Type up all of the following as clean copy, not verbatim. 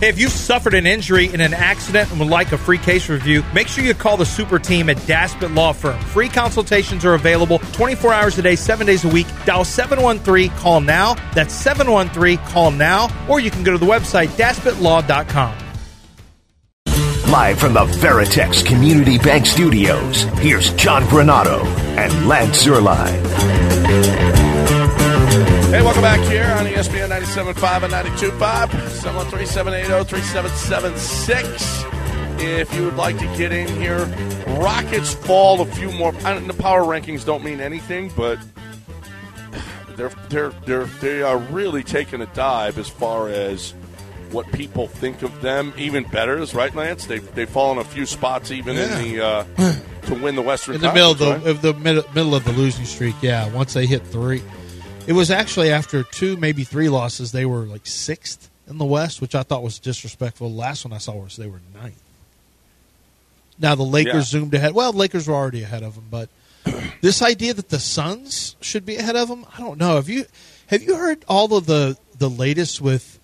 Hey, if you've suffered an injury in an accident and would like a free case review, make sure you call the super team at Daspit Law Firm. Free consultations are available 24 hours a day, 7 days a week. Dial 713-CALL-NOW. That's 713-CALL-NOW. Or you can go to the website, DaspitLaw.com. Live from the Veritex Community Bank Studios, here's John Granato and Lance Zierlein. Hey, welcome back here on ESPN 97.5 and 92.5, 713-780-3776. If you would like to get in here, Rockets fall a few more. The power rankings don't mean anything, but they are really taking a dive as far as what people think of them. Even better, right, Lance? They've fallen a few spots even in the to win the Western Conference. In the middle of the losing streak. Yeah, once they hit 3. It was actually after 2, maybe 3 losses, they were like 6th in the West, which I thought was disrespectful. The last one I saw was they were 9th. Now the Lakers zoomed ahead. Well, the Lakers were already ahead of them, but this idea that the Suns should be ahead of them, I don't know. Have you heard all of the latest with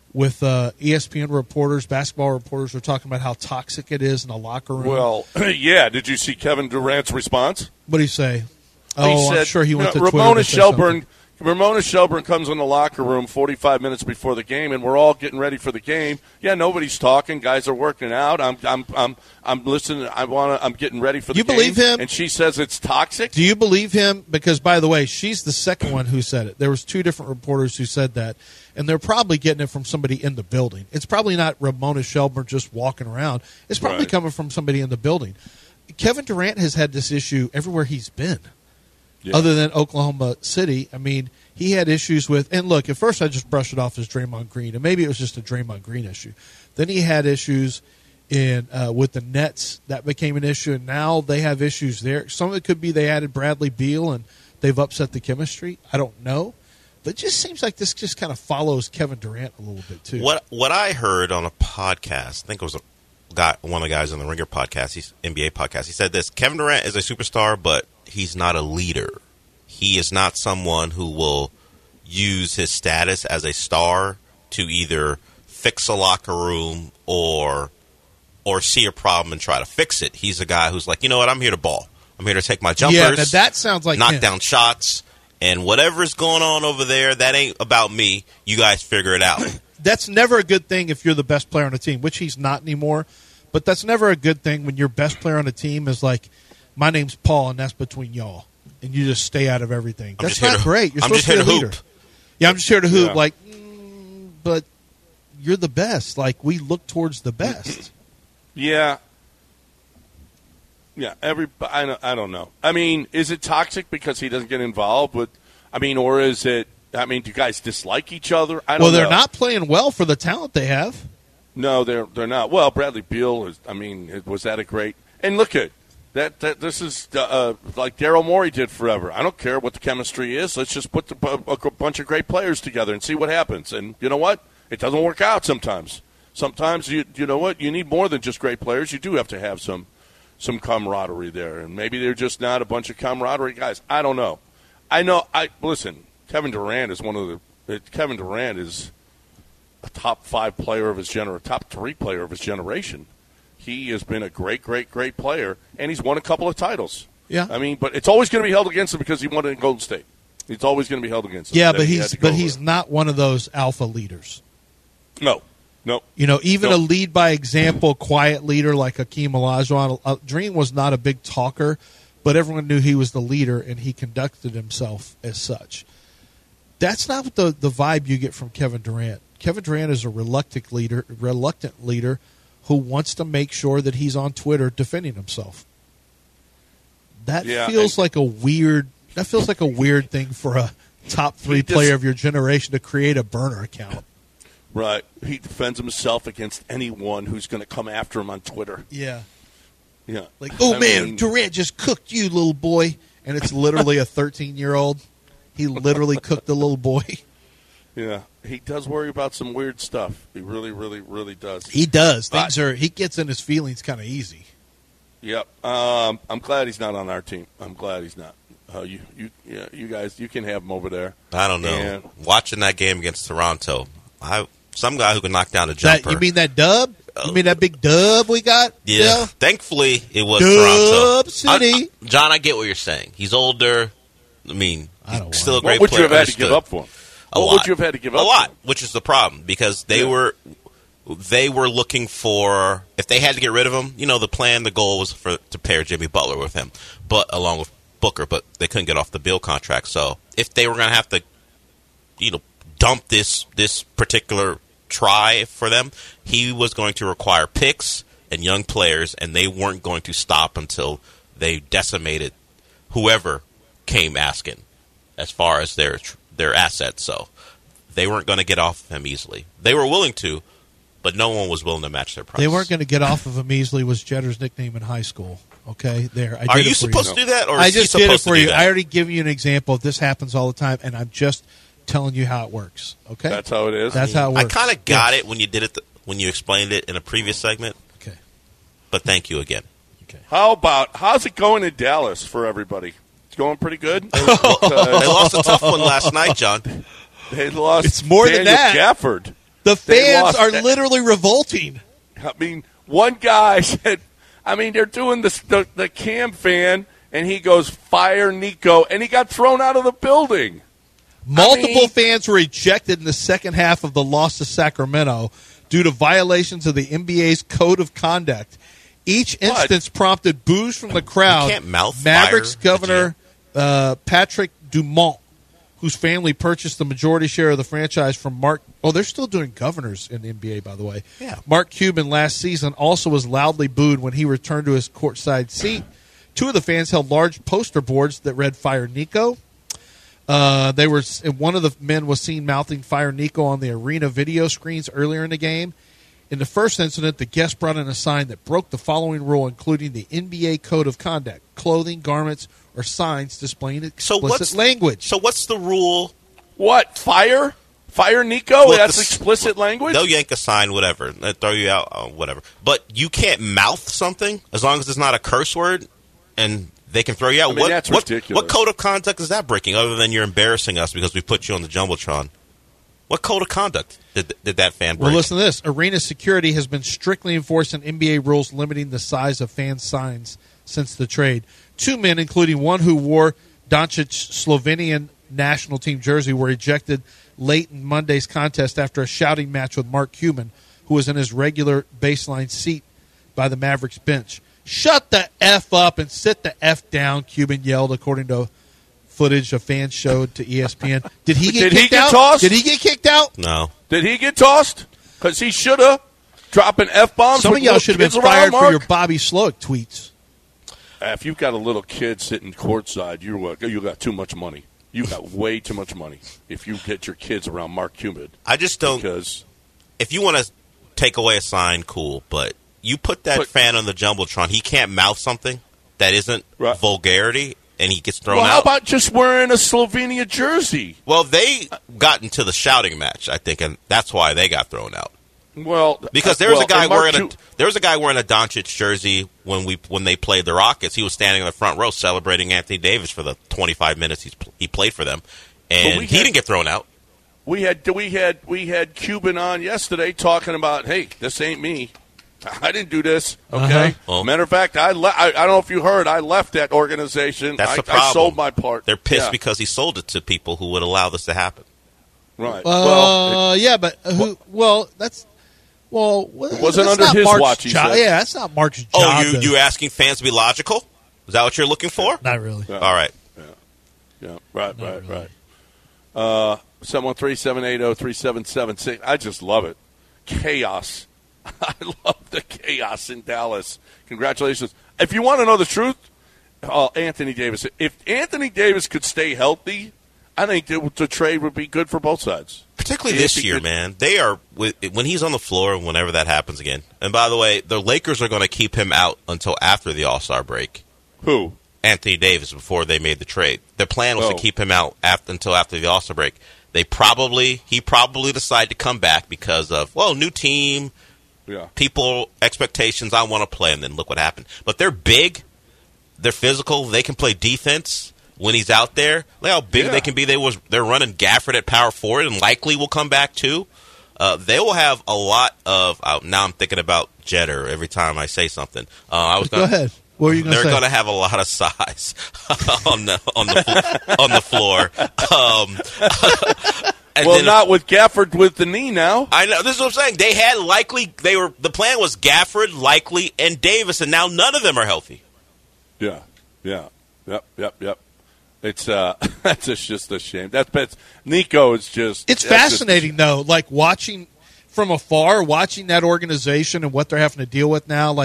ESPN reporters, basketball reporters are talking about how toxic it is in the locker room? Well, yeah. Did you see Kevin Durant's response? What did he say? He said, I'm sure he went to Ramona Twitter. Ramona Shelburne comes in the locker room 45 minutes before the game, and we're all getting ready for the game. Yeah, nobody's talking. Guys are working out. I'm listening. I'm getting ready for the game. You believe him? And she says it's toxic. Do you believe him? Because, by the way, she's the second one who said it. There was 2 different reporters who said that, and they're probably getting it from somebody in the building. It's probably not Ramona Shelburne just walking around. It's probably coming from somebody in the building. Kevin Durant has had this issue everywhere he's been. Yeah. Other than Oklahoma City. I mean, he had issues with, and look, at first I just brushed it off as Draymond Green, and maybe it was just a Draymond Green issue. Then he had issues with the Nets. That became an issue, and now they have issues there. Some of it could be they added Bradley Beal, and they've upset the chemistry. I don't know. But it just seems like this just kind of follows Kevin Durant a little bit, too. What I heard on a podcast, I think it was one of the guys on the Ringer podcast, NBA podcast, he said this: Kevin Durant is a superstar, but he's not a leader. He is not someone who will use his status as a star to either fix a locker room or see a problem and try to fix it. He's a guy who's like, you know what, I'm here to ball. I'm here to take my jumpers. Yeah, now that sounds like knock him. Down shots, and whatever's going on over there, that ain't about me. You guys figure it out. That's never a good thing if you're the best player on the team, which he's not anymore. But that's never a good thing when your best player on the team is like, my name's Paul, and that's between y'all. And you just stay out of everything. That's not great. You're supposed to be a leader. Yeah, I'm just here to hoop. Yeah. Like, but you're the best. Like, we look towards the best. Yeah. Yeah, I don't know. I mean, is it toxic because he doesn't get involved? Or is it, do you guys dislike each other? I don't know. Well, they're not playing well for the talent they have. No, they're not. Well, Bradley Beal was that a great – and look at that this is like Daryl Morey did forever. I don't care what the chemistry is. Let's just put a bunch of great players together and see what happens. And you know what? It doesn't work out sometimes. Sometimes, you know what? You need more than just great players. You do have to have some camaraderie there. And maybe they're just not a bunch of camaraderie guys. I don't know. Listen, Kevin Durant is a top 5 player of his top 3 player of his generation. He has been a great, great, great player, and he's won a couple of titles. Yeah. But it's always going to be held against him because he won it in Golden State. It's always going to be held against him. Yeah, but he's not one of those alpha leaders. No. A lead by example, quiet leader like Hakeem Olajuwon. Dream was not a big talker, but everyone knew he was the leader, and he conducted himself as such. That's not the vibe you get from Kevin Durant. Kevin Durant is a reluctant leader who wants to make sure that he's on Twitter defending himself. That feels like a weird thing for a top 3 player of your generation to create a burner account. Right. He defends himself against anyone who's going to come after him on Twitter. Yeah. Yeah. Like, Durant just cooked you, little boy. And it's literally a 13-year-old. He literally cooked the little boy. Yeah. He does worry about some weird stuff. He really, really, really does. He does. He gets in his feelings kind of easy. Yep. I'm glad he's not on our team. I'm glad he's not. You guys, you can have him over there. I don't know. Watching that game against Toronto, I some guy who can knock down a jumper. You mean that dub? You mean that big dub we got? Yeah. Thankfully, it was Dub Toronto. City. John, I get what you're saying. He's older. I mean, he's still a great player. What would you have had to give up for him? What would you have had to give up? A lot, which is the problem because they were looking for, if they had to get rid of him, the goal was to pair Jimmy Butler with him, but along with Booker, but they couldn't get off the Beal contract. So if they were going to have to, dump this particular try for them, he was going to require picks and young players, and they weren't going to stop until they decimated whoever came asking as far as their assets. So they weren't going to get off of him easily. They were willing to, but no one was willing to match their price. They weren't going to get off of him easily was Jetter's nickname in high school. Okay, there. Are you supposed to do that, or I is he just did it supposed to for do you. that? I already give you an example. This happens all the time, and I'm just telling you how it works. Okay, That's how it is. That's how it I works. kind of got it when you did it when you explained it in a previous segment. Okay. But thank you again. Okay. How's it going in Dallas for everybody? It's going pretty good. They lost a tough one last night, John. They lost. It's more than Daniel that. Gafford. The They fans lost are that- literally revolting. I mean, one guy said, they're doing the Cam fan, and he goes, fire Nico, and he got thrown out of the building. Multiple fans were ejected in the second half of the loss to Sacramento due to violations of the NBA's code of conduct. Each instance prompted boos from the crowd. You can't mouth Mavericks fire, governor Patrick Dumont, whose family purchased the majority share of the franchise from Mark. Oh, they're still doing governors in the NBA, by the way. Yeah. Mark Cuban last season also was loudly booed when he returned to his courtside seat. Two of the fans held large poster boards that read "Fire Nico." One of the men was seen mouthing "Fire Nico" on the arena video screens earlier in the game. In the first incident, the guest brought in a sign that broke the following rule, including the NBA code of conduct: clothing, garments, or signs displaying explicit language. So what's the rule? What? Fire Nico? Well, That's explicit language? They'll yank a sign, whatever. They'll throw you out, whatever. But you can't mouth something as long as it's not a curse word, and they can throw you out. That's ridiculous. What code of conduct is that breaking, other than you're embarrassing us because we put you on the Jumbotron? What code of conduct did that fan break? Well, listen to this. Arena security has been strictly enforcing NBA rules limiting the size of fan signs since the trade. Two men, including one who wore Doncic's Slovenian national team jersey, were ejected late in Monday's contest after a shouting match with Mark Cuban, who was in his regular baseline seat by the Mavericks bench. "Shut the F up and sit the F down," Cuban yelled, according to footage a fan showed to ESPN. Did he get kicked out? Tossed? Did he get kicked out? No. Did he get tossed? Because he should have. Dropping F-bombs. Some of y'all should have been fired for your Bobby Sloak tweets. If you've got a little kid sitting courtside, you got too much money. You got way too much money if you get your kids around Mark Cuban. I just don't. Because if you want to take away a sign, cool. But you put that fan on the Jumbotron, he can't mouth something that isn't vulgarity, and he gets thrown out. How about just wearing a Slovenia jersey? Well, they got into the shouting match, I think, and that's why they got thrown out. Well, because there was a guy wearing a Doncic jersey when they played the Rockets. He was standing in the front row celebrating Anthony Davis for the 25 minutes he played for them, and he didn't get thrown out. We had Cuban on yesterday talking about, hey, this ain't me. I didn't do this. Okay. Well, matter of fact, I don't know if you heard. I left that organization. That's the problem. I sold my part. They're pissed because he sold it to people who would allow this to happen. Right. It wasn't under his watch, he said. Yeah, that's not Mark's job. Oh, you asking fans to be logical? Is that what you're looking for? Not really. Yeah. All right. Yeah. Right. 713-780-3776. I just love it. Chaos. I love the chaos in Dallas. Congratulations. If you want to know the truth, Anthony Davis. If Anthony Davis could stay healthy, I think the trade would be good for both sides. Particularly this year, man. They are when he's on the floor, whenever that happens again. And by the way, the Lakers are going to keep him out until after the All-Star break. Who? Anthony Davis, before they made the trade. Their plan was to keep him out until after the All-Star break. He probably decided to come back because of, new team, people, expectations, I want to play, and then look what happened. But they're big, they're physical, they can play defense. When he's out there, look how big they can be. They're running Gafford at power forward and likely will come back too. They will have a lot of. Now I'm thinking about Jeter every time I say something. Go ahead. What are you going to say? They're going to have a lot of size on the floor. Not with Gafford with the knee now. I know. This is what I'm saying. The plan was Gafford, Likely, and Davis, and now none of them are healthy. Yeah. Yep. It's that's just a shame. That's Nico is just. It's fascinating though, like watching from afar, watching that organization and what they're having to deal with now.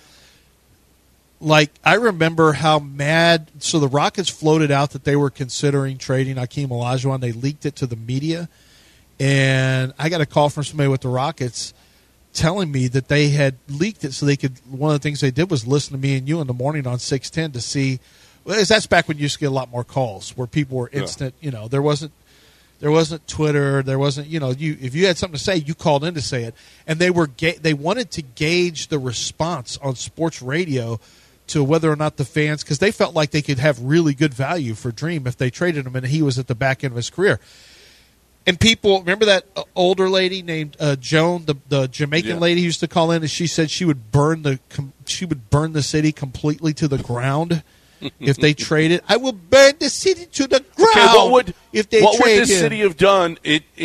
Like I remember how mad. So the Rockets floated out that they were considering trading Hakeem Olajuwon. They leaked it to the media, and I got a call from somebody with the Rockets telling me that they had leaked it so they could. One of the things they did was listen to me and you in the morning on 610 to see. Well, that's back when you used to get a lot more calls where people were instant. Yeah. You know, there wasn't Twitter. There wasn't. You know, if you had something to say, you called in to say it, and they wanted to gauge the response on sports radio to whether or not the fans, because they felt like they could have really good value for Dream if they traded him and he was at the back end of his career. And people remember that older lady named Joan, the Jamaican lady who used to call in, and she said she would burn the city completely to the ground if they traded. I will burn the city to the ground. Okay, what would this city have done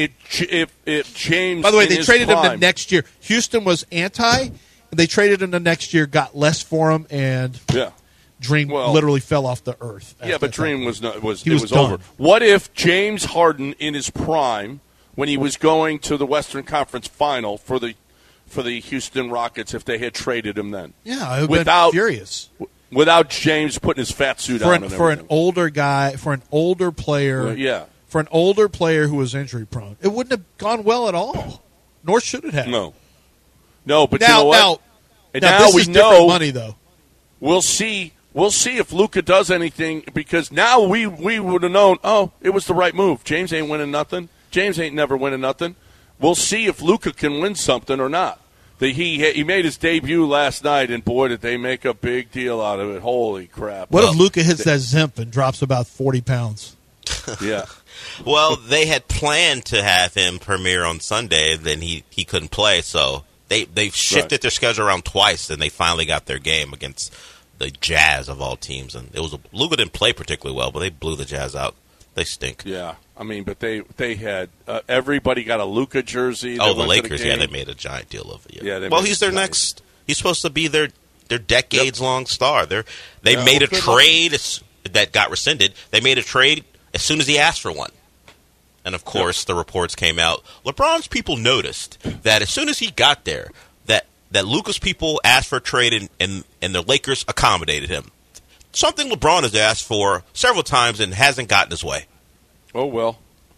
if James? By the way, they traded him the next year. Houston was anti. They traded him the next year, got less for him, and Dream literally fell off the earth. Yeah, but Dream was done. over. What if James Harden in his prime, when he was going to the Western Conference Final for the Houston Rockets, if they had traded him then? Yeah, I would have been furious. Without James putting his fat suit on for an older guy, for an older player, for an older player who was injury prone, it wouldn't have gone well at all. Nor should it have. No, but you know what? Now this we is know money, though. We'll see if Luka does anything, because now we would have known. Oh, it was the right move. James ain't winning nothing. James ain't never winning nothing. We'll see if Luka can win something or not. He made his debut last night, and boy, did they make a big deal out of it. Holy crap! What if Luka hits that Zimp and drops about 40 pounds? Yeah. Well, they had planned to have him premiere on Sunday, then he couldn't play, so they've shifted their schedule around twice, and they finally got their game against the Jazz of all teams. And Luka didn't play particularly well, but they blew the Jazz out. They stink. Yeah, I mean, but they had everybody got a Luka jersey. Oh, the Lakers, they made a giant deal of it. Yeah, he's their next. He's supposed to be their decades-long star. They made a trade that got rescinded. They made a trade as soon as he asked for one. And, of course, the reports came out. LeBron's people noticed that as soon as he got there, that Luka's people asked for a trade and the Lakers accommodated him. Something LeBron has asked for several times and hasn't gotten his way. Oh, well.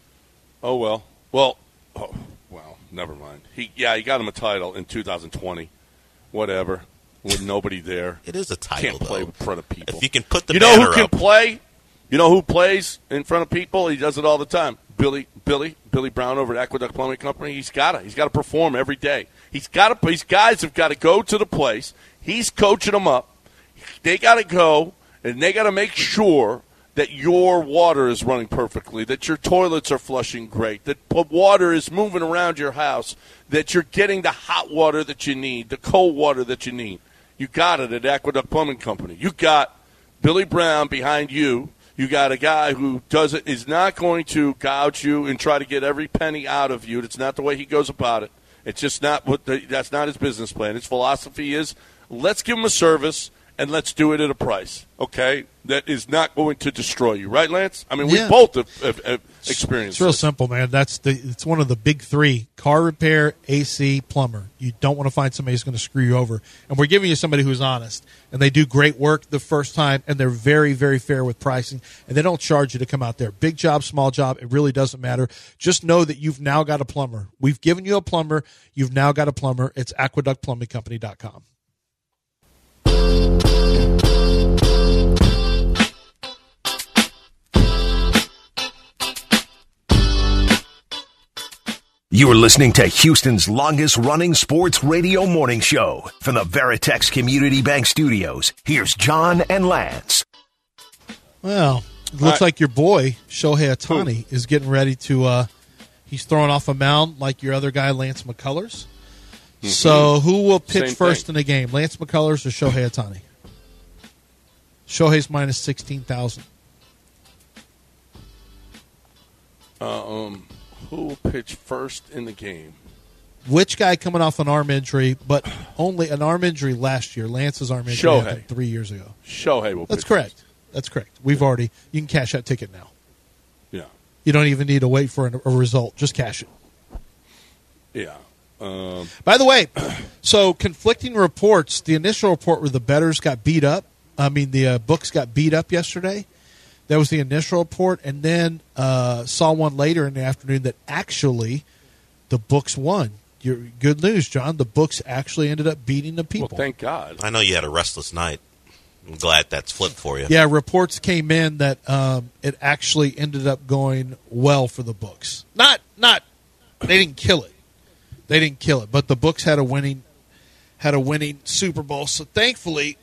Well, never mind. He got him a title in 2020. Whatever. With nobody there. It is a title, Can't play in front of people. If you can put the banner who can play? You know who plays in front of people? He does it all the time. Billy Brown over at Aqueduct Plumbing Company. He's got to perform every day. These guys have got to go to the place. He's coaching them up. They got to go, and they got to make sure that your water is running perfectly, that your toilets are flushing great, that water is moving around your house, that you're getting the hot water that you need, the cold water that you need. You got it at Aqueduct Plumbing Company. You got Billy Brown behind you. You got a guy who is not going to gouge you and try to get every penny out of you. That's not the way he goes about it. It's just not that's not his business plan. His philosophy is, let's give him a service and let's do it at a price, okay, that is not going to destroy you. Right, Lance? I mean, we both have experienced It's real simple, man. It's one of the big three: car repair, AC, plumber. You don't want to find somebody who's going to screw you over. And we're giving you somebody who's honest. And they do great work the first time, and they're very, very fair with pricing. And they don't charge you to come out there. Big job, small job, it really doesn't matter. Just know that you've now got a plumber. We've given you a plumber. You've now got a plumber. It's aqueductplumbingcompany.com. You are listening to Houston's longest-running sports radio morning show from the Veritex Community Bank Studios. Here's John and Lance. Well, it looks like your boy, Shohei Ohtani, is getting ready to He's throwing off a mound like your other guy, Lance McCullers. Mm-hmm. So who will pitch Same first thing. in the game, Lance McCullers or Shohei Ohtani? Shohei's minus 16,000. Who will pitch first in the game? Which guy coming off an arm injury, but only an arm injury last year? Lance's arm injury Shohei. happened 3 years ago. Shohei will That's pitch correct. first. That's correct. You can cash that ticket now. Yeah. You don't even need to wait for a result. Just cash it. Yeah. By the way, so conflicting reports. The initial report where the bettors got beat up. The books got beat up yesterday. That was the initial report. And then saw one later in the afternoon that actually the books won. Good news, John. The books actually ended up beating the people. Well, thank God. I know you had a restless night. I'm glad that's flipped for you. Yeah, reports came in that it actually ended up going well for the books. Not they didn't kill it. They didn't kill it, but the books had a winning Super Bowl. So thankfully,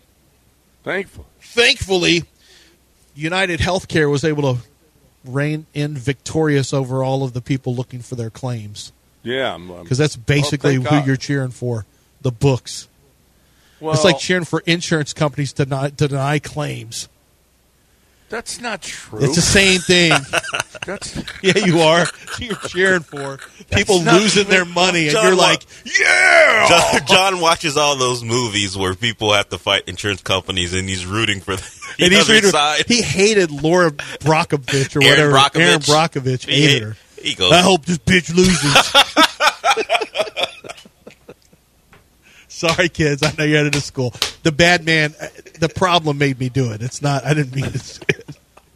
United Healthcare was able to reign in victorious over all of the people looking for their claims. Yeah, Because that's basically thank who God. you're cheering for, the books. Well, It's like cheering for insurance companies to deny claims. That's not true. It's the same thing. That's Yeah, you are. You're cheering for people not losing true. their money, and John, you're what? like, yeah! John watches all those movies where people have to fight insurance companies, and he's rooting for the And he's other reading, side. he hated Laura Brockovich or Aaron whatever. Brockovich. Aaron Brockovich hated her. He goes, I hope this bitch loses. Sorry, kids. I know you're headed to school. The bad man, the problem made me do it. It's not, I didn't mean to say it.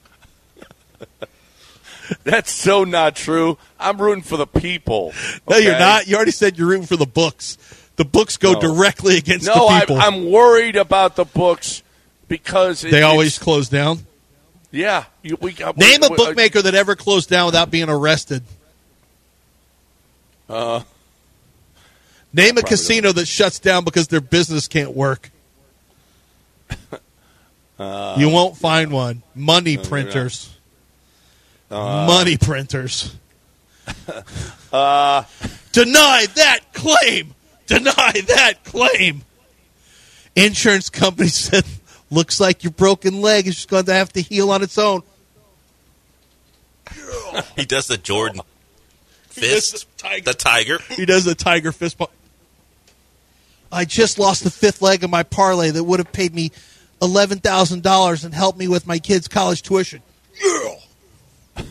That's so not true. I'm rooting for the people. No, you're okay? not. You already said you're rooting for the books. The books go No. directly against No, the people. I'm worried about the books because They always close down. Yeah. Name a bookmaker that ever closed down without being arrested. Name a casino that shuts down because their business can't work. You won't find one. Money printers. Money printers. Deny that claim. Deny that claim. Insurance company said, looks like your broken leg is just going to have to heal on its own. he does the Jordan fist, the tiger. He does the tiger fist bump. I just lost the fifth leg of my parlay that would have paid me $11,000 and helped me with my kids' college tuition. Yeah.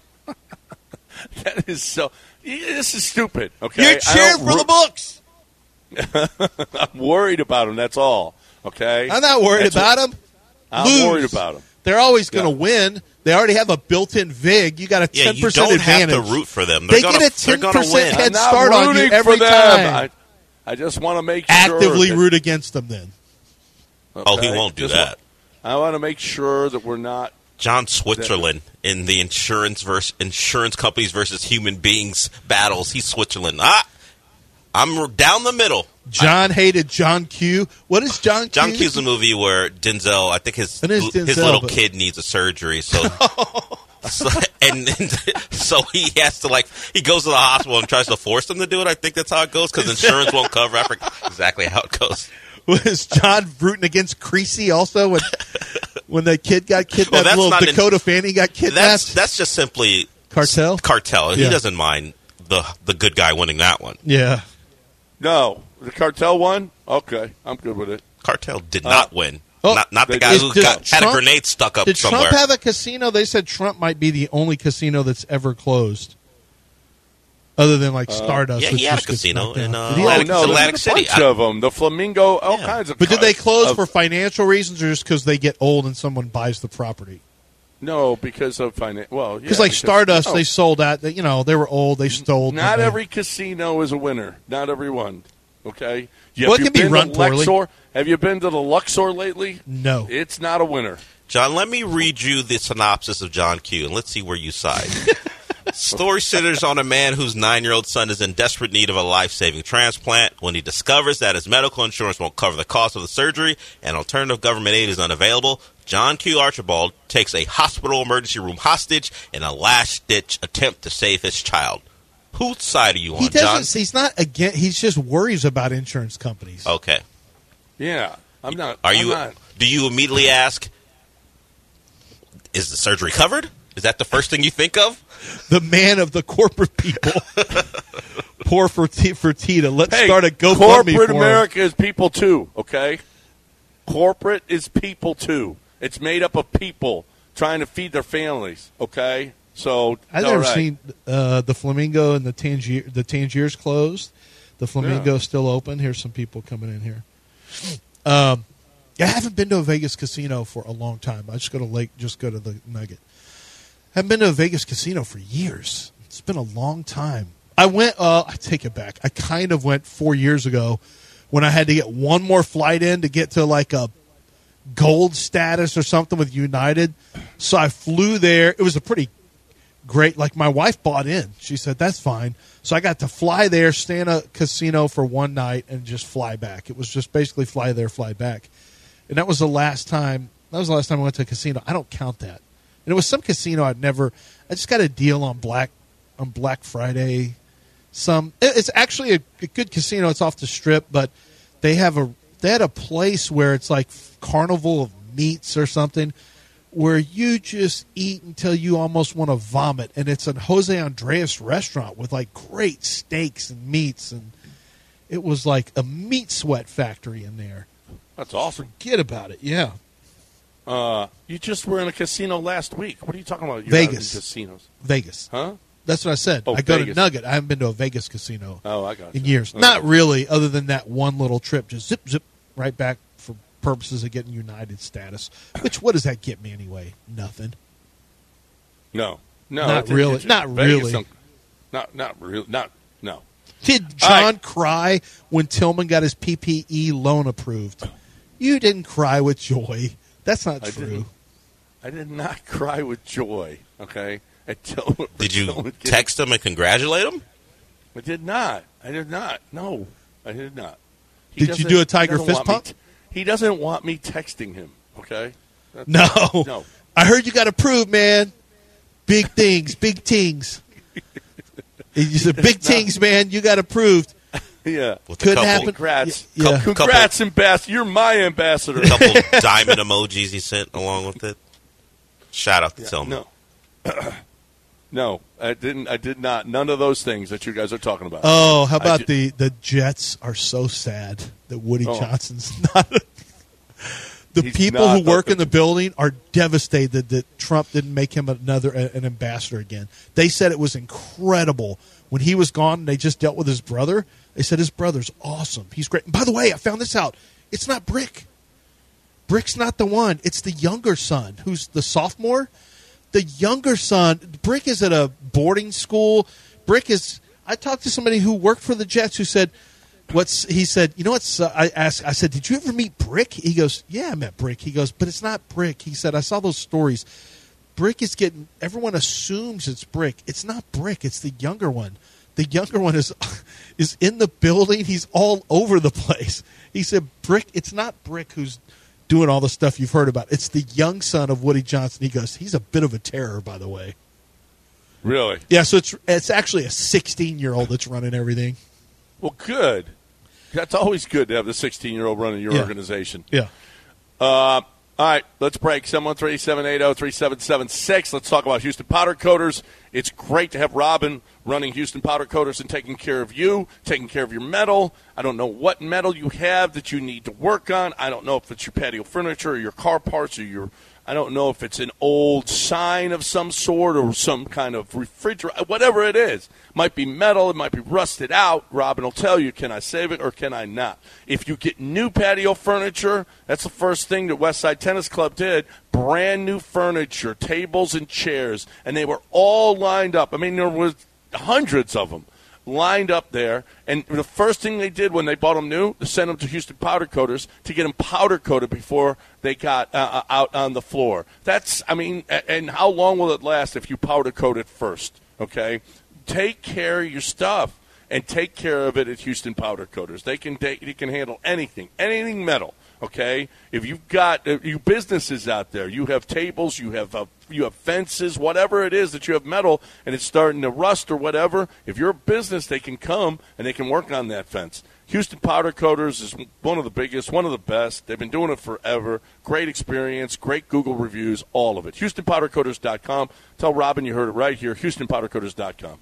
That is so. This is stupid. Okay, You're cheering for the books. I'm worried about them. That's all. Okay, I'm not worried about them. I'm worried about them. They're always going to win. They already have a built-in VIG. You got a 10% Yeah, you don't advantage. have to root for them. They They're get a gonna 10% win. head I'm not start on you rooting every for them. time. I just want to make sure Actively that, root against them then. okay? Oh, he won't do that. I want to make sure that we're not. John Switzerland in the insurance companies versus human beings battles. He's Switzerland. I'm down the middle. John hated John Q. What is John Q? John Q's a movie where Denzel, I think his Denzel, little but- kid needs a surgery, so so he has to he goes to the hospital and tries to force them to do it. I think that's how it goes because insurance won't cover. I forget exactly how it goes. Was John rooting against Creasy also when the kid got kidnapped? Well, Little Dakota Fanning got kidnapped. That's just simply Cartel. He Yeah. doesn't mind the good guy winning that one. Yeah. No, the cartel won. Okay, I'm good with it. Cartel did not win. Oh, not the guy who had a Trump- grenade stuck up Did somewhere. Trump have a casino? They said Trump might be the only casino that's ever closed, other than Stardust. yeah, which he had a just gets casino knocked in, down. Atlantic- Did he? Oh no, Atlantic there's City. a bunch of them. The Flamingo, all kinds of. But did they close of- for financial reasons or just because they get old and someone buys the property? No, because of finance. Well, Because yeah, Stardust, no. they sold out. They were old. They stole. Not every casino is a winner. Not every one. Okay. Well, it can be run poorly. Luxor? Have you been to the Luxor lately? No. It's not a winner. John, let me read you the synopsis of John Q, and let's see where you side. Story centers on a man whose 9-year-old son is in desperate need of a life-saving transplant. When he discovers that his medical insurance won't cover the cost of the surgery and alternative government aid is unavailable, John Q. Archibald takes a hospital emergency room hostage in a last-ditch attempt to save his child. Whose side are you on, He John? doesn't. He's not again. He just worries about insurance companies. Okay. Yeah, I'm not. Are I'm you? not. Do you immediately ask, is the surgery covered? Is that the first thing you think of? The man of the corporate people. Poor Fertitta. Let's Hey, start a GoFundMe corporate for him. America is people too. Okay, corporate is people too. It's made up of people trying to feed their families. Okay, so I've all never right. seen the Flamingo and the Tangier. The Tangier's closed. The Flamingo's still open. Here's some people coming in here. I haven't been to a Vegas casino for a long time. I just go to the Nugget. Haven't been to a Vegas casino for years. It's been a long time. I went. I take it back. I kind of went 4 years ago when I had to get one more flight in to get to like a gold status or something with United. So I flew there. It was a pretty great. Like my wife bought in. She said that's fine. So I got to fly there, stay in a casino for one night, and just fly back. It was just basically fly there, fly back. And that was the last time. That was the last time I went to a casino. I don't count that. And it was some casino I'd never. I just got a deal on Black Friday. It's actually a good casino. It's off the Strip, but they had a place where it's like Carnival of Meats or something, where you just eat until you almost want to vomit. And it's a Jose Andres restaurant with like great steaks and meats, and it was like a meat sweat factory in there. That's awesome. Forget about it. Yeah. You just were in a casino last week. What are you talking about? You're Vegas. not in casinos, Vegas. huh? That's what I said. Oh, I go Vegas. to Nugget. I haven't been to a Vegas casino Oh, I got you. in years. Okay. Not really, other than that one little trip. Just zip, zip, right back for purposes of getting United status. Which, what does that get me anyway? Nothing. No, Not it didn't really. get you. Not Vegas really. don't- Not really. No. Did All John right. cry when Tillman got his PPE loan approved? You didn't cry with joy. That's not I true. didn't. I did not cry with joy. Okay. Until Did you text him and congratulate him? I did not. No, I did not. Did you do a tiger he doesn't fist want me pump? he doesn't want me texting him. Okay. No. No. I heard you got approved, man. Big things, big tings. You said big things, man. You got approved. Yeah. With Couldn't a couple, happen. Congrats. Yeah. Congrats, ambassador. You're my ambassador. couple diamond emojis he sent along with it. Shout out to Tillman. No. No, I didn't. I did not. None of those things that you guys are talking about. Oh, how about ju- the Jets are so sad that Woody Oh. Johnson's not. The He's people not who work the- in the building are devastated that Trump didn't make him an ambassador again. They said it was incredible when he was gone. They just dealt with his brother. They said his brother's awesome. He's great. And by the way, I found this out. It's not Brick. Brick's not the one. It's the younger son who's the sophomore. The younger son, Brick is at a boarding school. Brick is. I talked to somebody who worked for the Jets who said, he said, you know what's, I said, did you ever meet Brick? He goes, yeah, I met Brick. He goes, but it's not Brick. He said, I saw those stories. Brick is everyone assumes it's Brick. It's not Brick. It's the younger one. The younger one is in the building. He's all over the place. He said, Brick, it's not Brick who's doing all the stuff you've heard about. It's the young son of Woody Johnson. He goes, he's a bit of a terror, by the way. Really? Yeah, so it's actually a 16-year-old that's running everything. Well, good. That's always good to have the 16-year-old running your organization. Yeah. All right, let's break. 713-780-3776. Let's talk about Houston Powder Coaters. It's great to have Robin running Houston Powder Coaters and taking care of you, taking care of your metal. I don't know what metal you have that you need to work on. I don't know if it's your patio furniture or your car parts or I don't know if it's an old sign of some sort or some kind of refrigerator, whatever it is. Might be metal. It might be rusted out. Robin will tell you, can I save it or can I not? If you get new patio furniture, that's the first thing that Westside Tennis Club did. Brand new furniture, tables and chairs, and they were all lined up. I mean, there was hundreds of them lined up there, and the first thing they did when they bought them new, they sent them to Houston Powder Coaters to get them powder coated before they got out on the floor. And how long will it last if you powder coat it first? Okay, take care of your stuff and take care of it at Houston Powder Coaters. They can handle anything metal. Okay, if you've got you businesses out there, you have tables, you have fences, whatever it is that you have metal, and it's starting to rust or whatever. If you're a business, they can come and they can work on that fence. Houston Powder Coaters is one of the biggest, one of the best. They've been doing it forever. Great experience, great Google reviews, all of it. HoustonPowderCoaters.com. Tell Robin you heard it right here. HoustonPowderCoaters.com.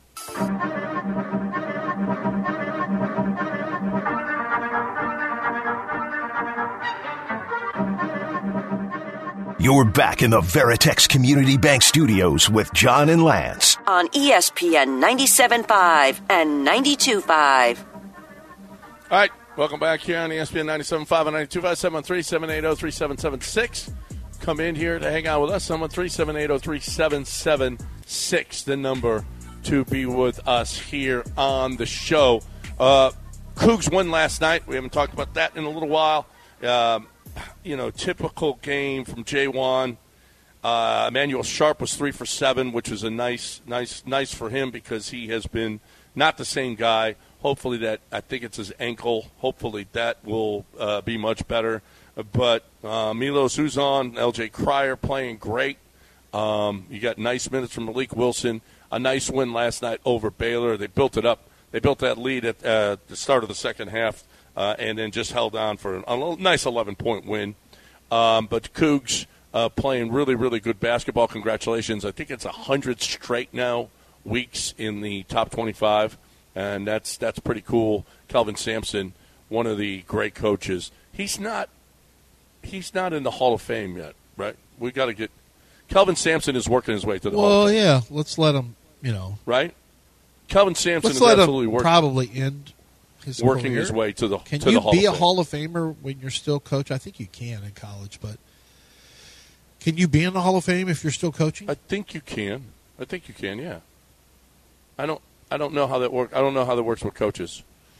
You're back in the Veritex Community Bank Studios with John and Lance. On ESPN 97.5 and 92.5. All right, welcome back here on ESPN 97.5 and 92.5, 713-780-3776. Come in here to hang out with us, 713-780-3776, the number to be with us here on the show. Cougs won last night. We haven't talked about that in a little while. Typical game from J1. Emmanuel Sharp was 3 for 7, which was a nice for him because he has been not the same guy. Hopefully I think it's his ankle. Hopefully that will be much better. But Milos Uzan, L.J. Cryer playing great. You got nice minutes from Malik Wilson. A nice win last night over Baylor. They built it up. They built that lead at the start of the second half and then just held on for a nice 11-point win. But Cougs playing really, really good basketball. Congratulations. I think it's 100 straight now weeks in the top 25. And that's pretty cool. Kelvin Sampson, one of the great coaches. He's not in the Hall of Fame yet, right? We got to get Kelvin Sampson is working his way to the Hall of Fame. Well, yeah, let's let him, right? Kelvin Sampson let's is let absolutely him probably end his working career. his way to the Can to you the Hall be of a Fame. Hall of Famer when you're still coach? I think you can in college, but can you be in the Hall of Fame if you're still coaching? I think you can. Yeah. I don't know how that works. I don't know how that works with coaches.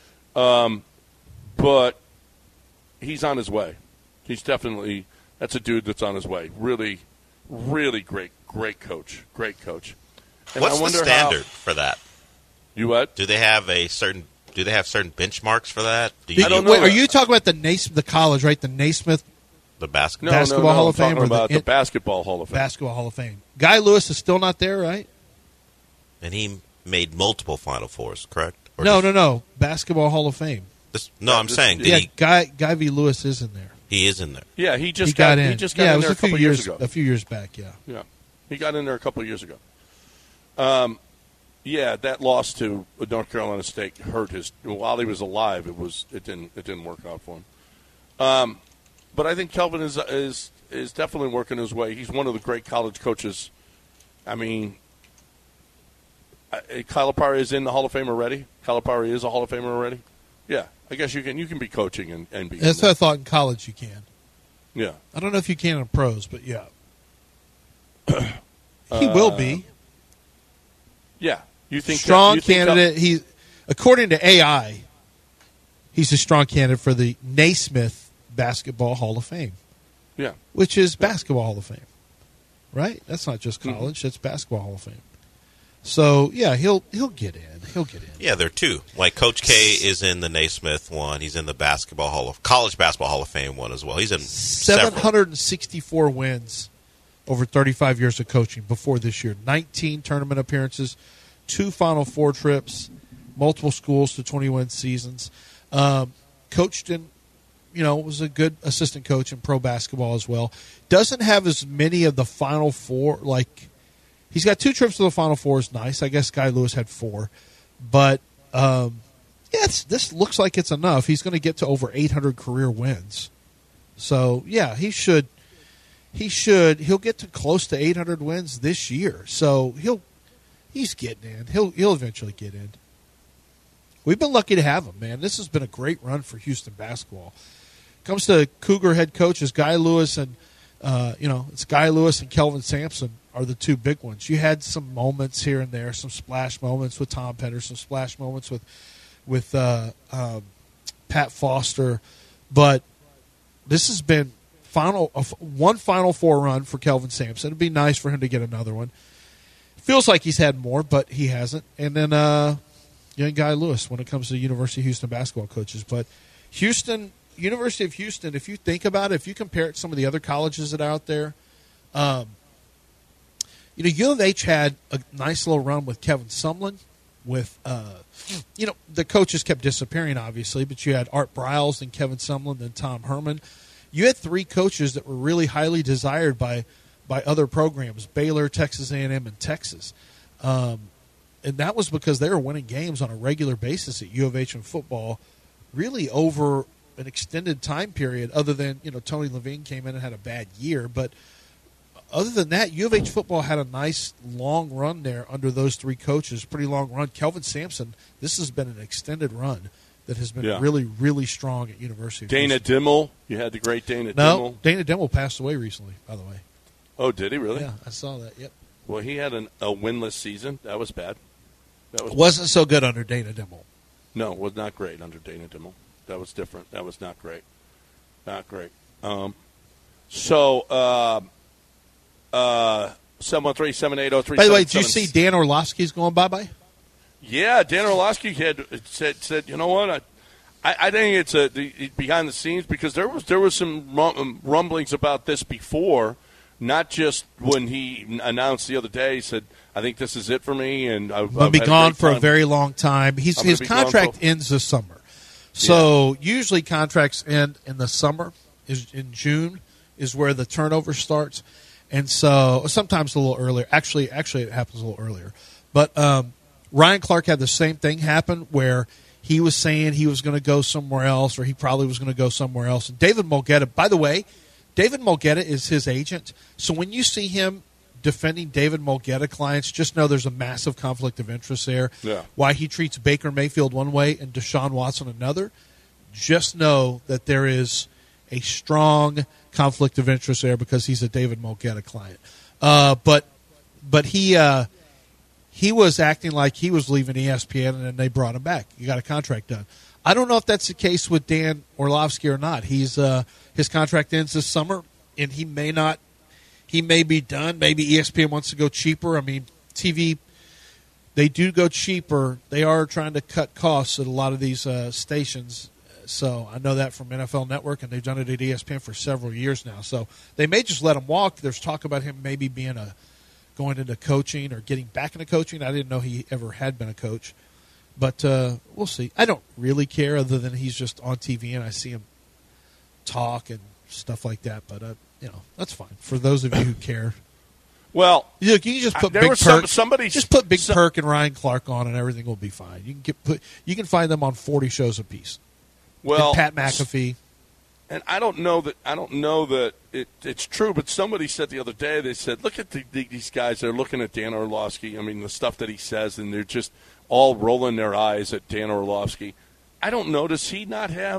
But he's on his way. He's definitely – that's a dude that's on his way. Really, really great coach. Great coach. And what's the standard for that? You what? Do they have certain benchmarks for that? I don't know. Wait, are you talking about the college, right? The Naismith the basketball? Basketball Hall of Fame? I'm talking about the Basketball Hall of Fame. Basketball Hall of Fame. Guy Lewis is still not there, right? And he made multiple Final Fours, correct? Or No. Basketball Hall of Fame. I'm saying. Guy V. Lewis is in there. He is in there. Yeah, he just got in. He just got in there a couple years ago. A few years back, yeah. Yeah, he got in there a couple of years ago. That loss to North Carolina State hurt his. While he was alive, it didn't work out for him. But I think Kelvin is definitely working his way. He's one of the great college coaches. I mean, Calipari is in the Hall of Fame already. Calipari is a Hall of Famer already. Yeah, I guess you can be coaching and be. That's what I thought in college you can. Yeah, I don't know if you can in pros, but yeah, he will be. Yeah, you think strong candidate? He, according to AI, he's a strong candidate for the Naismith Basketball Hall of Fame. Yeah, which is Basketball Hall of Fame, right? That's not just college; that's Basketball Hall of Fame. So yeah, he'll get in. Yeah, there are two. Like Coach K is in the Naismith one. He's in the College Basketball Hall of Fame one as well. He's in 764 wins over 35 years of coaching before this year. 19 tournament appearances, 2 Final Four trips, multiple schools to 20-win seasons. Coached in, was a good assistant coach in pro basketball as well. Doesn't have as many of the Final Four, he's got 2 trips to the Final Four is nice. I guess Guy Lewis had 4. But, this looks like it's enough. He's going to get to over 800 career wins. So, yeah, he should. He'll get to close to 800 wins this year. So, he's getting in. He'll eventually get in. We've been lucky to have him, man. This has been a great run for Houston basketball. Comes to Cougar head coaches Guy Lewis and, it's Guy Lewis and Kelvin Sampson are the 2 big ones. You had some moments here and there, some splash moments with Tom Penner, some splash moments with Pat Foster, but this has been one Final Four run for Kelvin Sampson. It'd be nice for him to get another one. Feels like he's had more, but he hasn't. And then young Guy Lewis when it comes to University of Houston basketball coaches. But Houston University of Houston, if you think about it, if you compare it to some of the other colleges that are out there, U of H had a nice little run with Kevin Sumlin. With, the coaches kept disappearing, obviously, but you had Art Briles, then Kevin Sumlin, then Tom Herman. You had 3 coaches that were really highly desired by other programs, Baylor, Texas A&M, and Texas. And that was because they were winning games on a regular basis at U of H in football, really over an extended time period, other than, Tony Levine came in and had a bad year. But other than that, U of H football had a nice long run there under those 3 coaches, pretty long run. Kelvin Sampson, this has been an extended run that has been really, really strong at University of Dana Houston. Dimmel, you had the great Dana Dimmel. No, Dana Dimmel passed away recently, by the way. Oh, did he really? Yeah, I saw that, yep. Well, he had a winless season. That was bad. Wasn't so good under Dana Dimmel. No, it was not great under Dana Dimmel. That was different. That was not great. Not great. 713-780-3776. By the way, did you see Dan Orlovsky's going bye-bye? Yeah, Dan Orlovsky had said, you know what, I think it's behind the scenes, because there was some rumblings about this before, not just when he announced the other day. He said, I think this is it for me, and I'm going to be gone for a very long time. His contract ends this summer. So usually contracts end in the summer, is in June is where the turnover starts. And so sometimes a little earlier. Actually, it happens a little earlier. But Ryan Clark had the same thing happen where he was saying he was going to go somewhere else, or he probably was going to go somewhere else. And David Mulgeta, by the way, David Mulgeta is his agent. So when you see him defending David Mulgeta clients, just know there's a massive conflict of interest there. Yeah. Why he treats Baker Mayfield one way and Deshaun Watson another, just know that there is a strong conflict of interest there because he's a David Mulgeta client. But he was acting like he was leaving ESPN, and then they brought him back. You got a contract done. I don't know if that's the case with Dan Orlovsky or not. His contract ends this summer, and he may not. He may be done. Maybe ESPN wants to go cheaper. I mean, TV, they do go cheaper. They are trying to cut costs at a lot of these stations. So I know that from NFL Network, and they've done it at ESPN for several years now. So they may just let him walk. There's talk about him maybe being going into coaching or getting back into coaching. I didn't know he ever had been a coach. But we'll see. I don't really care, other than he's just on TV and I see him talk and stuff like that. But, that's fine. For those of you who care. Well, look, you can just put Big Perk. Just put Big Perk and Ryan Clark on, and everything will be fine. You can find them on 40 shows apiece. Well, and Pat McAfee. And I don't know that it's true, but somebody said the other day, they said, look at these guys. They're looking at Dan Orlovsky. I mean, the stuff that he says, and they're just all rolling their eyes at Dan Orlovsky. I don't know. Does he not have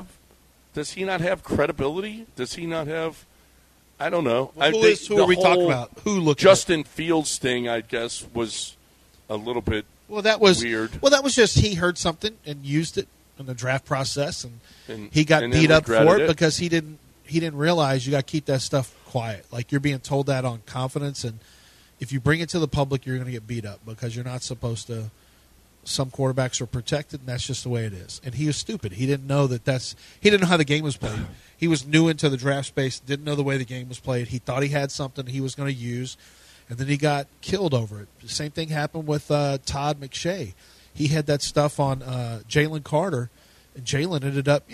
credibility? Does he not have? I don't know. Well, who are we talking about? Who looked Justin Fields thing, I guess, was a little bit weird. Well, that was just he heard something and used it in the draft process, and he got beat up for it because he didn't realize you got to keep that stuff quiet. Like, you're being told that on confidence, and if you bring it to the public, you're going to get beat up because you're not supposed to. Some quarterbacks are protected, and that's just the way it is. And he was stupid. He didn't know he didn't know how the game was played. He was new into the draft space, didn't know the way the game was played. He thought he had something he was going to use, and then he got killed over it. The same thing happened with Todd McShay. He had that stuff on Jalen Carter, and Jalen ended up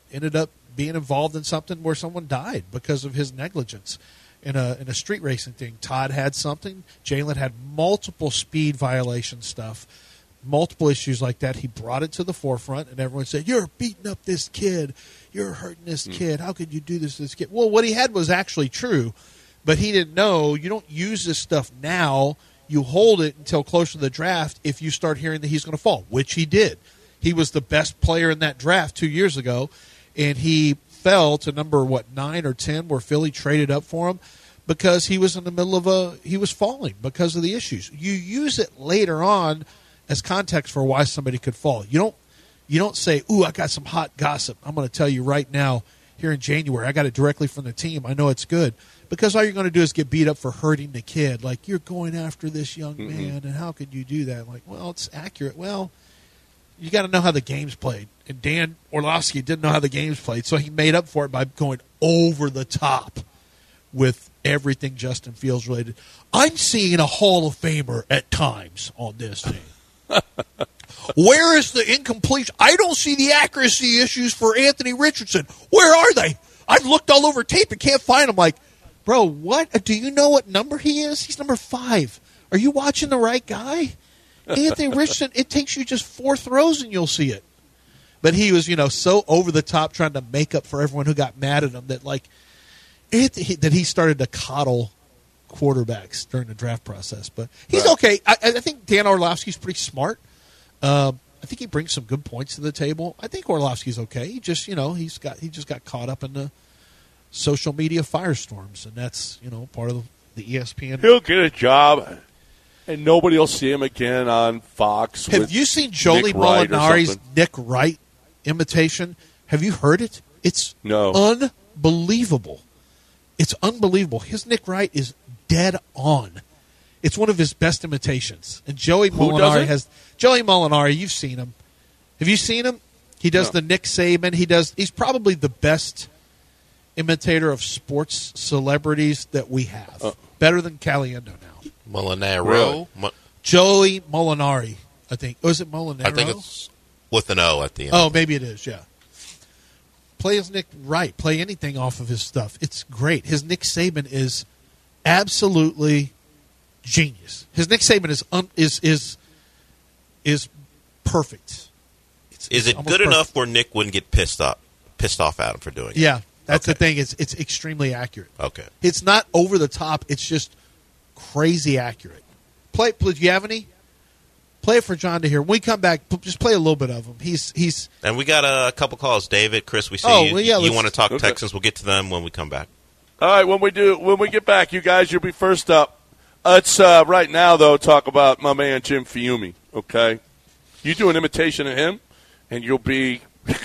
being involved in something where someone died because of his negligence in a street racing thing. Todd had something. Jalen had multiple speed violation stuff. Multiple issues like that. He brought it to the forefront, and everyone said, "You're beating up this kid. You're hurting this kid. How could you do this to this kid?" Well, what he had was actually true, but he didn't know. You don't use this stuff now. You hold it until closer to the draft if you start hearing that he's going to fall, which he did. He was the best player in that draft 2 years ago, and he fell to number, 9 or 10, where Philly traded up for him because he was in the middle of he was falling because of the issues. You use it later on as context for why somebody could fall. You don't say, "Ooh, I got some hot gossip. I'm going to tell you right now here in January. I got it directly from the team. I know it's good." Because all you're going to do is get beat up for hurting the kid. Like, you're going after this young man, and how could you do that? Like, well, it's accurate. Well, you got to know how the game's played. And Dan Orlovsky didn't know how the game's played, so he made up for it by going over the top with everything Justin Fields related. I'm seeing a Hall of Famer at times on this team. Where is the incompletion? I don't see the accuracy issues for Anthony Richardson. Where are they? I've looked all over tape and can't find them. Like, bro, what? Do you know what number he is? He's number 5. Are you watching the right guy? Anthony Richardson, it takes you just 4 throws and you'll see it. But he was, so over the top trying to make up for everyone who got mad at him that, that he started to coddle quarterbacks during the draft process. But he's okay. I think Dan Orlovsky's pretty smart. I think he brings some good points to the table. I think Orlovsky's okay. He just, he just got caught up in the social media firestorms, and that's, part of the ESPN. He'll get a job, and nobody will see him again on Fox. Have you seen Jolie Molinari's Nick Wright imitation? Have you heard it? It's unbelievable. It's unbelievable. His Nick Wright is dead on. It's one of his best imitations. And Joey Molinari, you've seen him. Have you seen him? He does the Nick Saban. He's probably the best imitator of sports celebrities that we have. Better than Caliendo now. Molinaro? Really? Joey Molinari, I think. Oh, is it Molinaro? I think it's with an O at the end. Oh, maybe it is, yeah. Play his Nick Wright. Play anything off of his stuff. It's great. His Nick Saban is absolutely genius. His Nick Saban is perfect. Is it good enough where Nick wouldn't get pissed off at him for doing it? Yeah, that's the thing. It's extremely accurate. Okay. It's not over the top. It's just crazy accurate. Do you have any? Play it for John to hear. When we come back, just play a little bit of him. He's And we got a couple calls. David, Chris, we see you. Well, yeah, you want to talk Texans? We'll get to them when we come back. All right, when we get back, you guys, you'll be first up. Let's right now, though, talk about my man Jim Fiume, okay? You do an imitation of him, and you'll be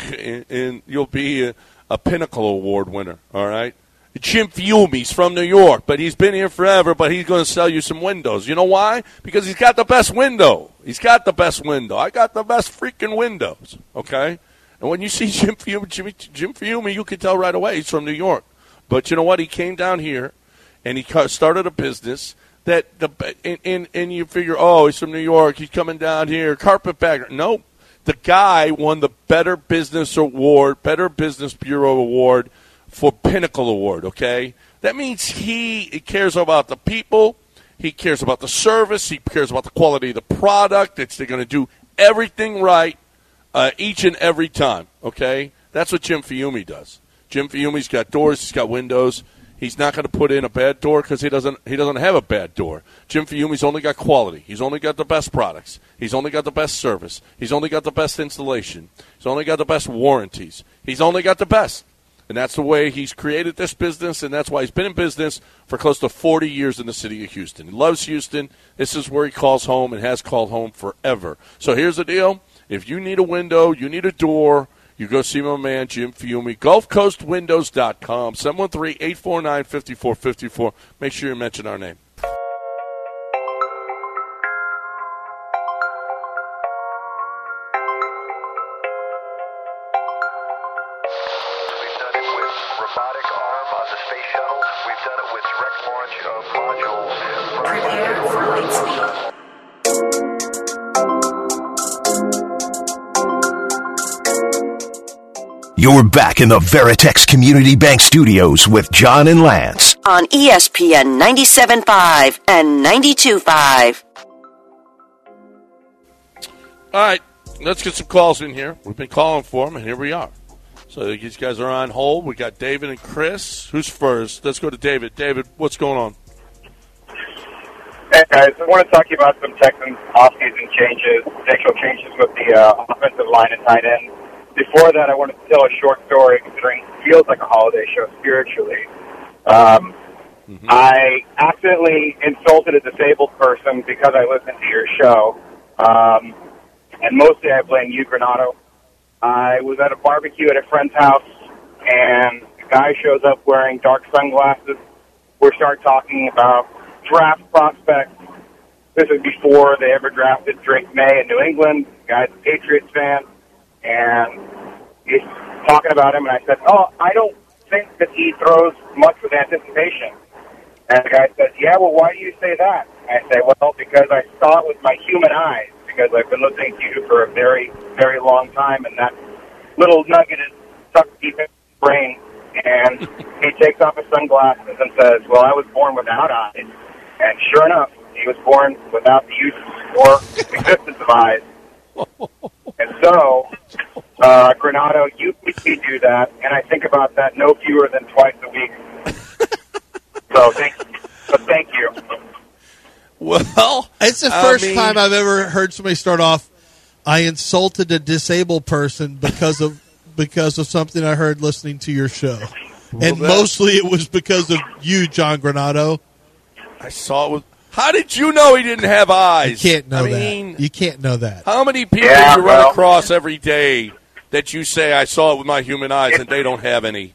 a Pinnacle Award winner, all right? Jim Fiume's from New York, but he's been here forever, but he's going to sell you some windows. You know why? Because he's got the best window. He's got the best window. I got the best freaking windows, okay? And when you see Jim Fiume, you can tell right away he's from New York. But you know what? He came down here, and he started a business that and you figure, oh, he's from New York. He's coming down here, carpetbagger. Nope. The guy won the Better Business Bureau Award for Pinnacle Award, okay? That means he cares about the people. He cares about the service. He cares about the quality of the product. They're going to do everything right each and every time, okay? That's what Jim Fiume does. Jim Fiume's got doors. He's got windows. He's not going to put in a bad door because he doesn't have a bad door. Jim Fiume's only got quality. He's only got the best products. He's only got the best service. He's only got the best installation. He's only got the best warranties. He's only got the best. And that's the way he's created this business, and that's why he's been in business for close to 40 years in the city of Houston. He loves Houston. This is where he calls home and has called home forever. So here's the deal. If you need a window, you need a door, you go see my man Jim Fiume. GulfCoastWindows.com, 713-849-5454. Make sure you mention our name. You're back in the Veritex Community Bank Studios with John and Lance on ESPN 97.5 and 92.5. All right, let's get some calls in here. We've been calling for them, and here we are. So these guys are on hold. We got David and Chris. Who's first? Let's go to David. David, what's going on? Hey, guys. I want to talk to you about some Texans off-season changes, potential changes with the offensive line and tight end. Before that, I wanted to tell a short story, considering it feels like a holiday show spiritually. I accidentally insulted a disabled person because I listened to your show, and mostly I blame you, Granato. I was at a barbecue at a friend's house, and a guy shows up wearing dark sunglasses. We start talking about draft prospects, This is before they ever drafted Drake May in New England. The guy's a Patriots fan, and he's talking about him, and I said, "Oh, I don't think that he throws much with anticipation." And the guy says, "Yeah, well, why do you say that?" I say, "Well, because I saw it with my human eyes, because I've been listening to you for a very, very long time, and that little nugget is stuck deep in his brain." And he takes off his sunglasses and says, "Well, I was born without eyes." And sure enough, he was born without the use or existence of eyes. And so, Granato, you make me do that, and I think about that no fewer than twice a week. So thank you. Well, it's the first time I've ever heard somebody start off, "I insulted a disabled person because of something I heard listening to your show." And mostly it was because of you, John Granato. I saw it was. How did you know he didn't have eyes? You can't know that. You can't know that. How many people do you run across every day that you say, "I saw it with my human eyes," and they don't have any?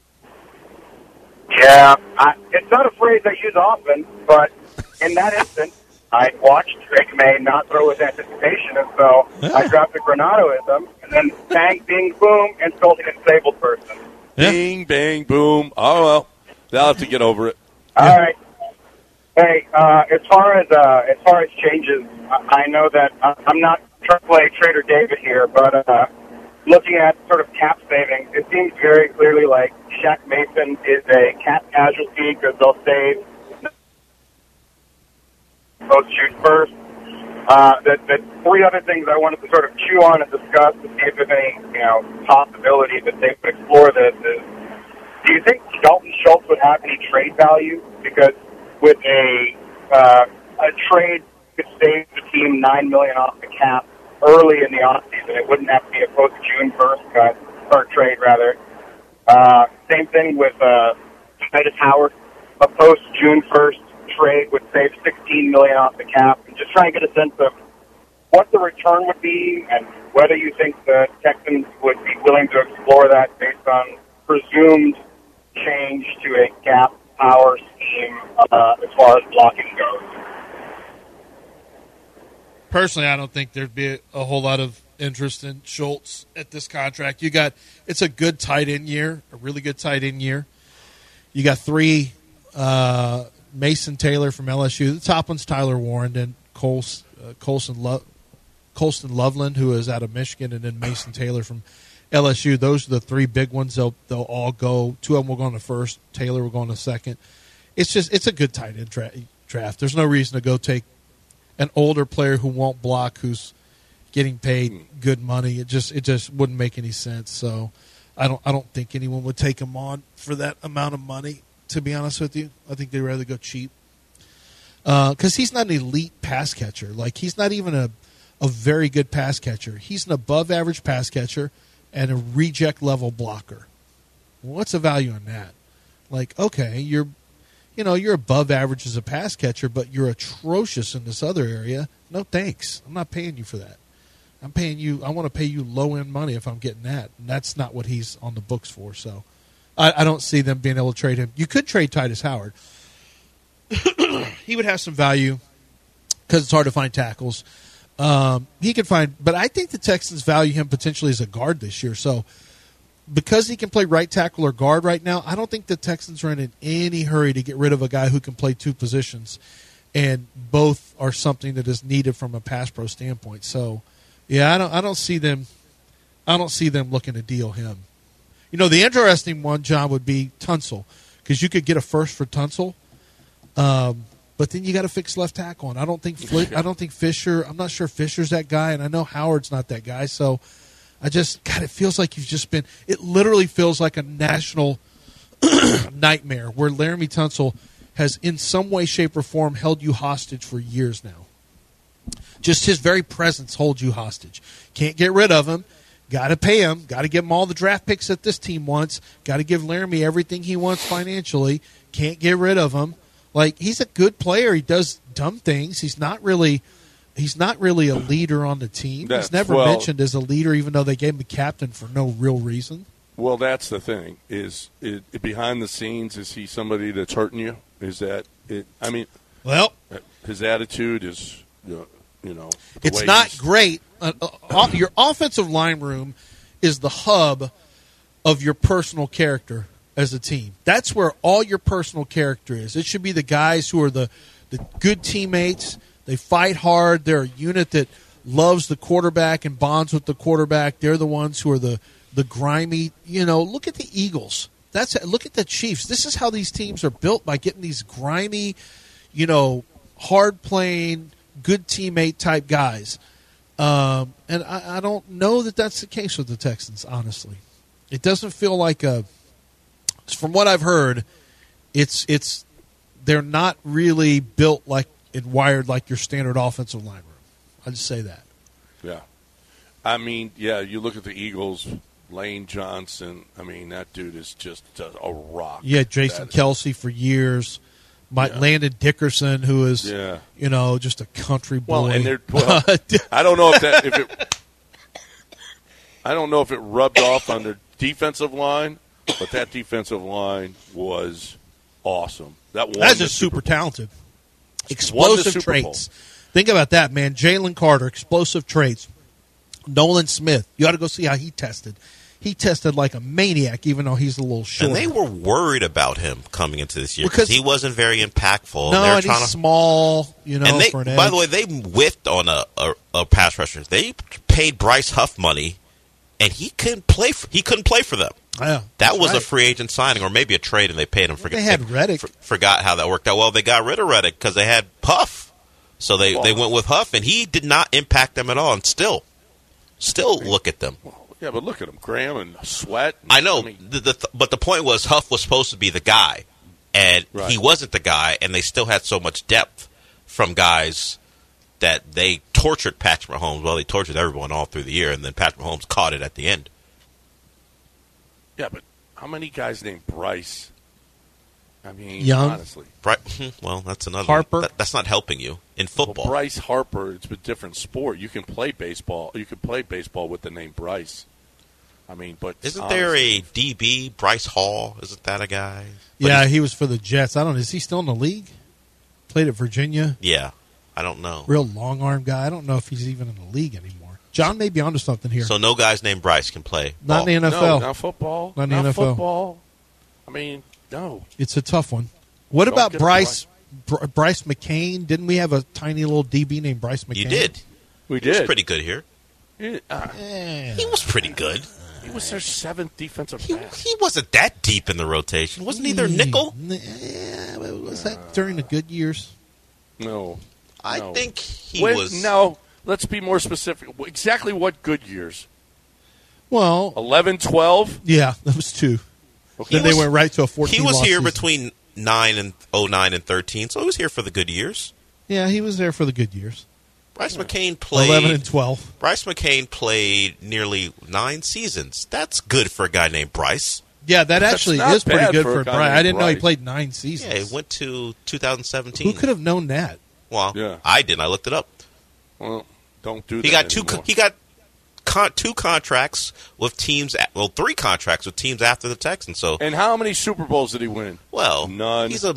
Yeah, it's not a phrase I use often, but in that instance, I watched Drake May not throw his anticipation, and so I dropped the Granatoism, and then bang, bing, boom, insulting a disabled person. Yeah. Bing, bang, boom. Oh, well, they'll have to get over it. All right. Hey, as far as changes, I know that I'm not trying to play Trader David here, but looking at sort of cap savings, it seems very clearly like Shaq Mason is a cap casualty because they'll save post-June 1st. The three other things I wanted to sort of chew on and discuss to see if there's any possibility that they would explore this is, do you think Dalton Schultz would have any trade value? Because with a trade could save the team $9 million off the cap early in the offseason. It wouldn't have to be a post-June 1st cut, or trade, rather. Same thing with Titus Howard. A post-June 1st trade would save $16 million off the cap. And just trying to get a sense of what the return would be and whether you think the Texans would be willing to explore that based on presumed change to a gap power scheme as far as blocking goes. Personally, I don't think there'd be a whole lot of interest in Schultz at this contract. It's a good tight end year, a really good tight end year. You got three, Mason Taylor from LSU. The top one's Tyler Warren, then Colston Loveland, who is out of Michigan, and then Mason Taylor from LSU. Those are the three big ones. They'll all go. Two of them will go in the first. Taylor will go in the second. It's a good tight end draft. There's no reason to go take an older player who won't block, who's getting paid good money. It just wouldn't make any sense. So I don't think anyone would take him on for that amount of money, to be honest with you. I think they'd rather go cheap. Because he's not an elite pass catcher. Like, he's not even a very good pass catcher. He's an above-average pass catcher and a reject-level blocker. What's the value in that? Like, okay, you're above average as a pass catcher, but you're atrocious in this other area. No thanks. I'm not paying you for that. I want to pay you low-end money if I'm getting that. And that's not what he's on the books for. So I don't see them being able to trade him. You could trade Titus Howard. He would have some value because it's hard to find tackles. He could find, but I think the Texans value him potentially as a guard this year. So because he can play right tackle or guard right now, I don't think the Texans are in any hurry to get rid of a guy who can play two positions, and both are something that is needed from a pass pro standpoint. So, yeah, I don't see them looking to deal him. The interesting one, John, would be Tunsil, because you could get a first for Tunsil, but then you got to fix left tackle. And I don't think Fisher. I'm not sure Fisher's that guy, and I know Howard's not that guy. So it feels like you've just been. It literally feels like a national nightmare where Laramie Tunsil has, in some way, shape, or form, held you hostage for years now. Just his very presence holds you hostage. Can't get rid of him. Got to pay him. Got to give him all the draft picks that this team wants. Got to give Laramie everything he wants financially. Can't get rid of him. Like, he's a good player. He does dumb things. He's not really a leader on the team. He's never mentioned as a leader, even though they gave him the captain for no real reason. Well, that's the thing. Is behind the scenes, is he somebody that's hurting you? Is that it? I mean, well, his attitude is, it's not great. Your offensive line room is the hub of your personal character as a team. That's where all your personal character is. It should be the guys who are the good teammates. They fight hard. They're a unit that loves the quarterback and bonds with the quarterback. They're the ones who are the grimy. Look at the Eagles. Look at the Chiefs. This is how these teams are built, by getting these grimy, hard playing, good teammate type guys. And I don't know that that's the case with the Texans, honestly. It doesn't feel like from what I've heard, they're not really built like and wired like your standard offensive line room. I'll just say that. Yeah. I mean, you look at the Eagles, Lane Johnson, that dude is just a rock. Yeah, Jason Kelsey for years. Landon Dickerson, who is, just a country boy. Well, and I don't know if it rubbed off on their defensive line, but that defensive line was awesome. That's just super talented. Explosive traits. Think about that, man. Jalen Carter, explosive traits. Nolan Smith, you ought to go see how he tested. He tested like a maniac, even though he's a little short. And they were worried about him coming into this year because he wasn't very impactful. No, and he's small, and for an edge. By the way, they whiffed on a pass rusher. They paid Bryce Huff money, and he couldn't play for them. Yeah, that was a free agent signing, or maybe a trade, and they paid him. They had Reddick. Forgot how that worked out. Well, they got rid of Reddick because they had Huff, so they went with Huff, and he did not impact them at all. And still look at them. Yeah, but look at him, Graham and Sweat. I know, but the point was Huff was supposed to be the guy, and he wasn't the guy, and they still had so much depth from guys that they tortured Patrick Mahomes. Well, they tortured everyone all through the year, and then Patrick Mahomes caught it at the end. Yeah, but how many guys named Bryce? Young. Honestly. Well, that's another Harper. That's not helping you in football. Well, Bryce Harper, it's a different sport. You can play baseball. You can play baseball with the name Bryce. But isn't there a DB, Bryce Hall? Isn't that a guy? Yeah, he was for the Jets. I don't know. Is he still in the league? Played at Virginia? Yeah, I don't know. Real long arm guy. I don't know if he's even in the league anymore. John may be onto something here. So no guys named Bryce can play ball. Not in the NFL. No, not football. Not in the NFL. Football. No. It's a tough one. What about Bryce McCain? Didn't we have a tiny little DB named Bryce McCain? You did. We did. He was pretty good here. He was pretty good. He was their seventh defensive back. He wasn't that deep in the rotation. Wasn't he their nickel? Was that during the good years? No. I think he was. No, let's be more specific. Exactly what good years? Well, 11, 12? Yeah, that was 2. Okay. Then they went right to a 14. He was here season. between 09 and 13, so he was here for the good years. Yeah, he was there for the good years. Bryce McCain played 11 and 12. Bryce McCain played nearly 9 seasons. That's good for a guy named Bryce. Yeah, that actually is pretty good for Bryce. I didn't know he played 9 seasons. Yeah, he went to 2017. Who could have known that? Well, I didn't. I looked it up. Well, don't do that. He got 2 contracts with teams. Well, 3 contracts with teams after the Texans. So, and how many Super Bowls did he win? Well, none. He's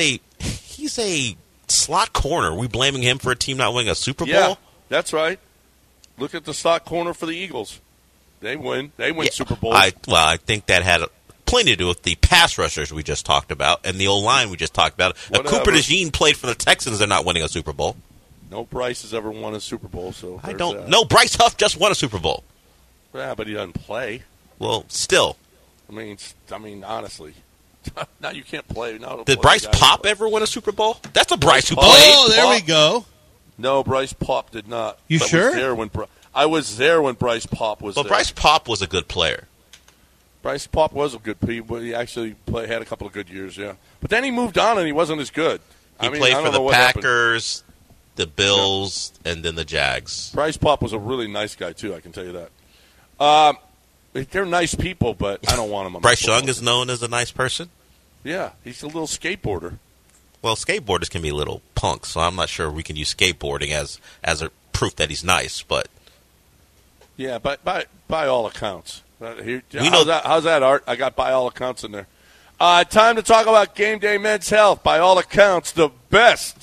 a slot corner. Are we blaming him for a team not winning a Super Bowl? Yeah, that's right. Look at the slot corner for the Eagles. They win. They win Super Bowls. I think that had plenty to do with the pass rushers we just talked about and the O-line we just talked about. If Cooper DeJean played for the Texans, they're not winning a Super Bowl. No Bryce has ever won a Super Bowl, so I don't know. Bryce Huff just won a Super Bowl. Yeah, but he doesn't play. Well, still. I mean, honestly. Now you can't play. Did Bryce Pop ever win a Super Bowl? That's a Bryce who played. Oh, there we go. No, Bryce Pop did not. You sure? I was there when Bryce Pop was there. But Bryce Pop was a good player. Bryce Pop was a good player, but he actually had a couple of good years, yeah. But then he moved on and he wasn't as good. He played for the Packers, the Bills, and then the Jags. Bryce Pop was a really nice guy, too, I can tell you that. They're nice people, but I don't want them on Bryce Young is known as a nice person? Yeah, he's a little skateboarder. Well, skateboarders can be little punks, so I'm not sure we can use skateboarding as a proof that he's nice, but... Yeah, by all accounts. How's that, Art? I got by all accounts in there. Time to talk about Game Day Men's Health. By all accounts, the best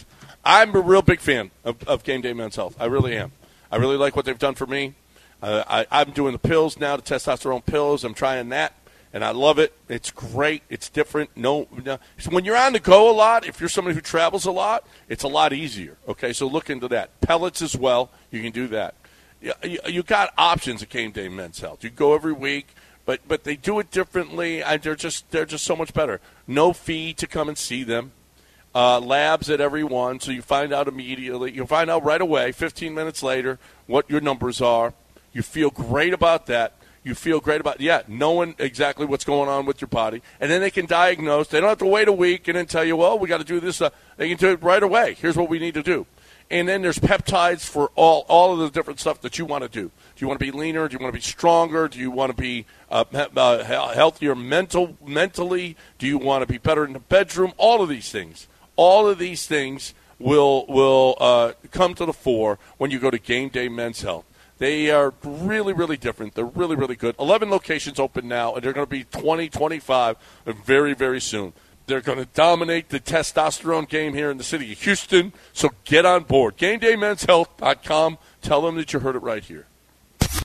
I'm a real big fan of Game Day Men's Health. I really am. I really like what they've done for me. I'm doing the pills now, the testosterone pills. I'm trying that, and I love it. It's great. It's different. No, when you're on the go a lot, if you're somebody who travels a lot, it's a lot easier. Okay, so look into that. Pellets as well. You can do that. You got options at Game Day Men's Health. You go every week, but they do it differently. They're just so much better. No fee to come and see them. Labs at every one, so you find out immediately. You'll find out right away, 15 minutes later, what your numbers are. You feel great about that. You feel great about, knowing exactly what's going on with your body. And then they can diagnose. They don't have to wait a week and then tell you, well, we got to do this. They can do it right away. Here's what we need to do. And then there's peptides for all of the different stuff that you want to do. Do you want to be leaner? Do you want to be stronger? Do you want to be healthier mentally? Do you want to be better in the bedroom? All of these things. All of these things will come to the fore when you go to Game Day Men's Health. They are really, really different. They're really, really good. 11 locations open now, and they're going to be 20, 25 very, very soon. They're going to dominate the testosterone game here in the city of Houston, so get on board. GameDayMen'sHealth.com. Tell them that you heard it right here.